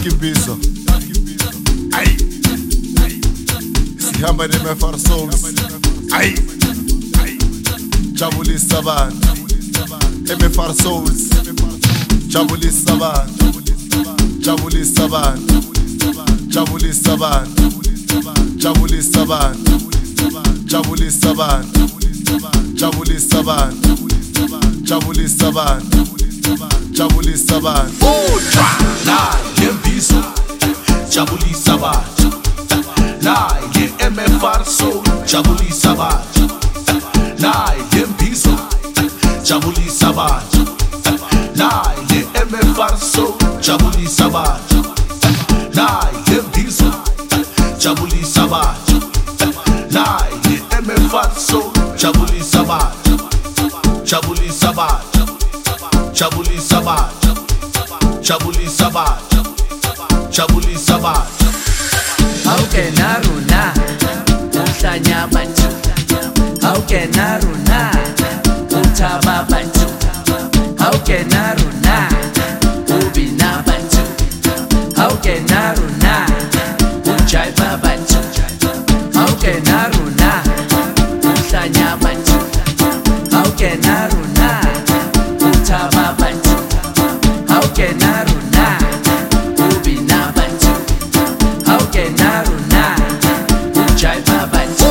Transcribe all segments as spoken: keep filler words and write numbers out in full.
Imbizo. Ay. Sihamba ne-M F R Souls. Ay. Jabulisa abantu. M F R Souls. Jabulisa abantu. Jabulisa abantu. Jabulisa abantu. Jabulisa abantu. Jabulisa abantu. Jabulisa abantu. Jabulisa abantu. Jabulisa abantu. Ultra la yembizo. Jabulisa abantu. La ye-M F R Soul. Jabulisa abantu. La yembizo. Jabulisa abantu. La ye-M F R Soul. Jabulisa abantu. La yembizo. Jabulisa abantu. La ye-M F R Soul. Jabulisa abantu. Jabulisa abantu. Jabulisa abantu. Jabulisa abantu. Jabulisa abantu. How can I run now? Uhlanya bantu. How can I run now? Utaba bantu. How can I run now? Ubina bantu. How can I run now? Ujaiba bantu. How can I run now? Uhlanya bantu. How can I run now? Utaba bantu. How can I run now? Ubina bantu. How can I run now? Ujaiba bantu.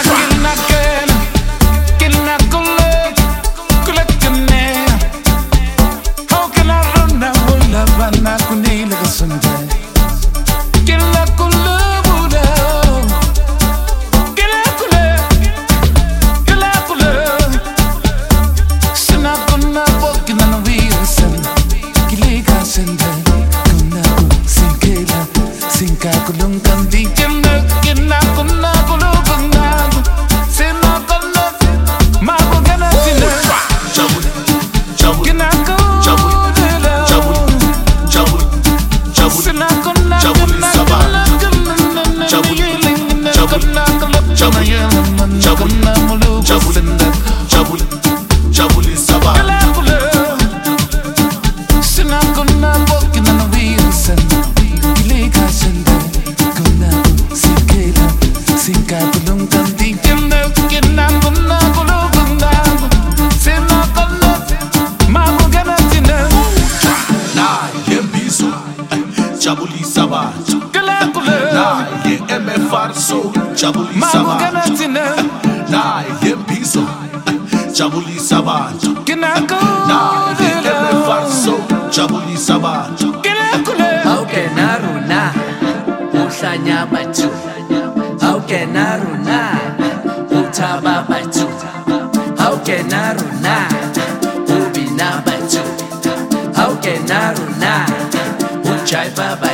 Jabulisa abantu. La ye-M F R Soul. Jabulisa abantu. La yembizo. Jabulisa abantu. La ye-M F R Soul. Jabulisa abantu. How can I run now? Uhlanya bantu. How can I run now? Utaba bantu. How can I run now? Ubina bantu. How can I run now? Ujaiba